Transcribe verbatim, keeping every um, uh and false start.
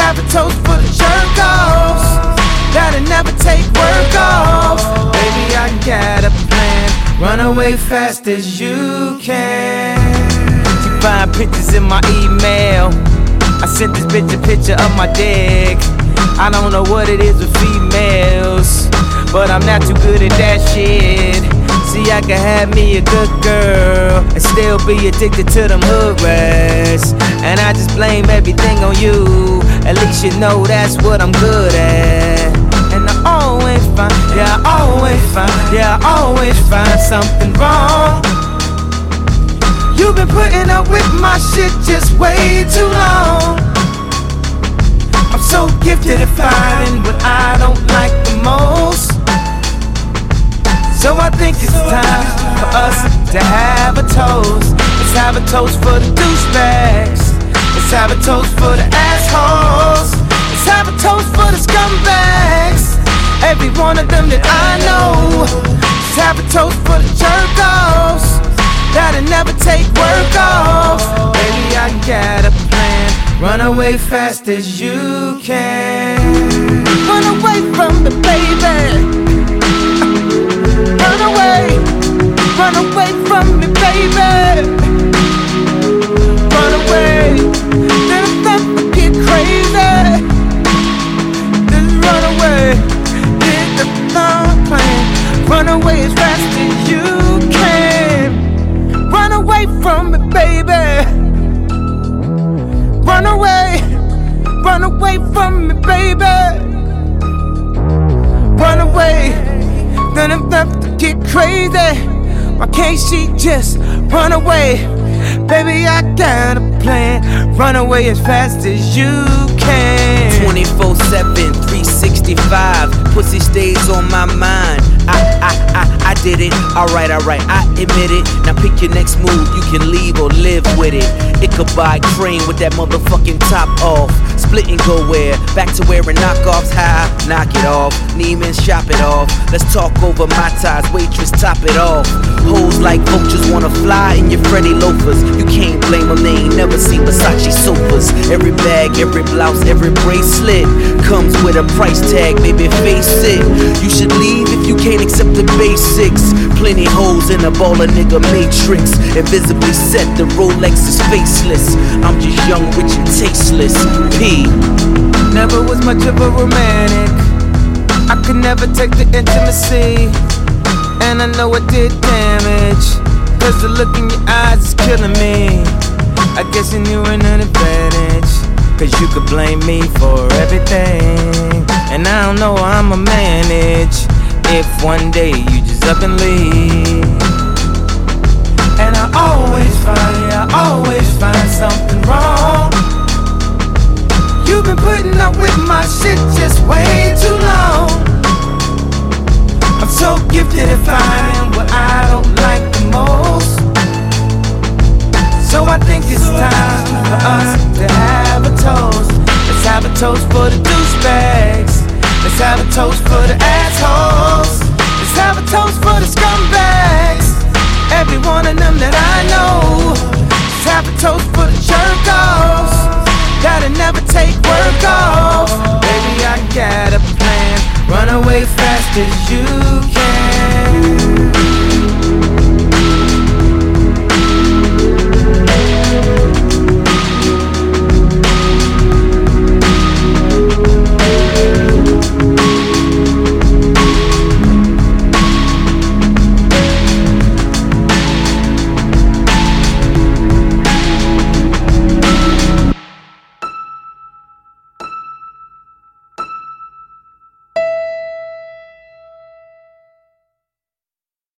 have a toast for the jerk-offs that'll never take work off. Baby, I got a plan. Run away fast as you can. You find pictures in my email. I sent this bitch a picture of my dick. I don't know what it is with females, but I'm not too good at that shit. See, I can have me a good girl and still be addicted to them hood rats. And I just blame everything on you. At least you know that's what I'm good at. And I always find, yeah, I always find, yeah, I always find something wrong. You've been putting up with my shit just way too long. I'm so gifted at finding what I don't like the most. So I think it's time for us to have a toast. Let's have a toast for the douchebags. Let's have a toast for the assholes. Let's have a toast for the scumbags. Every one of them that I know. Let's have a toast for the jerk-offs that'll never take work off. Baby, I got a plan. Run away fast as you can. Run away from me, baby. Run away, run away from me, baby. Run away, then I'm about to get crazy. Just run away, get the thumb plan. Run away as fast as you can. Run away from me, baby. Run away, run away from me, baby. Run away, then I'm about to get crazy. Why can't she just run away? Baby, I got a plan. Run away as fast as you can. twenty-four seven, three sixty-five. Pussy stays on my mind. I, I, I, I did it. Alright, alright, I admit it. Now pick your next move. You can leave or live with it. Ichabod Crane with that motherfucking top off. Split and go where? Back to wearing knockoffs. High, knock it off. Neiman, shop it off. Let's talk over my ties. Waitress, top it off. Hoes like vultures wanna fly in your Freddy loafers. You can't blame them, they ain't never seen Versace sofas. Every bag, every blouse, every bracelet comes with a price tag, baby, face it. You should leave if you can't accept the basics. Plenty hoes in a baller nigga matrix. Invisibly set, the Rolex is faceless. I'm just young, rich and tasteless. P. Never was much of a romantic. I could never take the intimacy, and I know it did damage. Cause the look in your eyes is killing me. I guess you knew an advantage, cause you could blame me for everything. And I don't know how I'ma manage if one day you just up and leave. And I always find, yeah, I always find something wrong. You've been putting up with my shit just way too long. I'm so gifted at finding what I don't like the most. So I think it's time for us to have a toast. Let's have a toast for the douchebags. Let's have a toast for the assholes. Let's have a toast for the scumbags. Every one of them that I know. Let's have a toast for the jerk-offs that'll never take work off. Baby, I got a plan. Run away fast as you can.